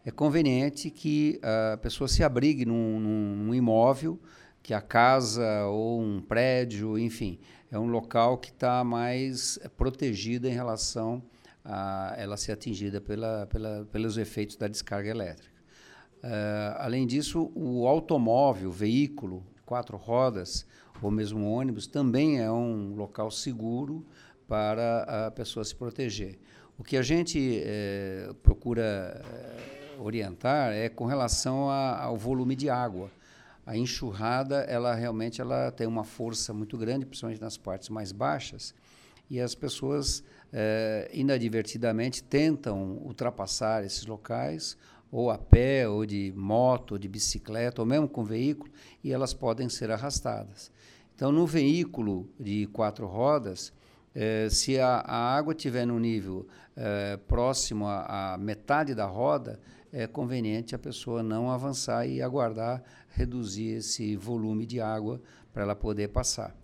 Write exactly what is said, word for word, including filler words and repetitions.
é conveniente que a pessoa se abrigue num, num, num imóvel, que a casa ou um prédio, enfim, é um local que está mais protegido em relação a ela ser atingida pela, pela, pelos efeitos da descarga elétrica. Uh, além disso, o automóvel, veículo, quatro rodas, ou mesmo ônibus, também é um local seguro para a pessoa se proteger. O que a gente eh, procura eh, orientar é com relação a, ao volume de água. A enxurrada, ela realmente ela tem uma força muito grande, principalmente nas partes mais baixas, e as pessoas eh, inadvertidamente tentam ultrapassar esses locais, ou a pé, ou de moto, ou de bicicleta, ou mesmo com veículo, e elas podem ser arrastadas. Então, no veículo de quatro rodas, eh, se a, a água estiver no nível eh, próximo à, à metade da roda, é conveniente a pessoa não avançar e aguardar reduzir esse volume de água para ela poder passar.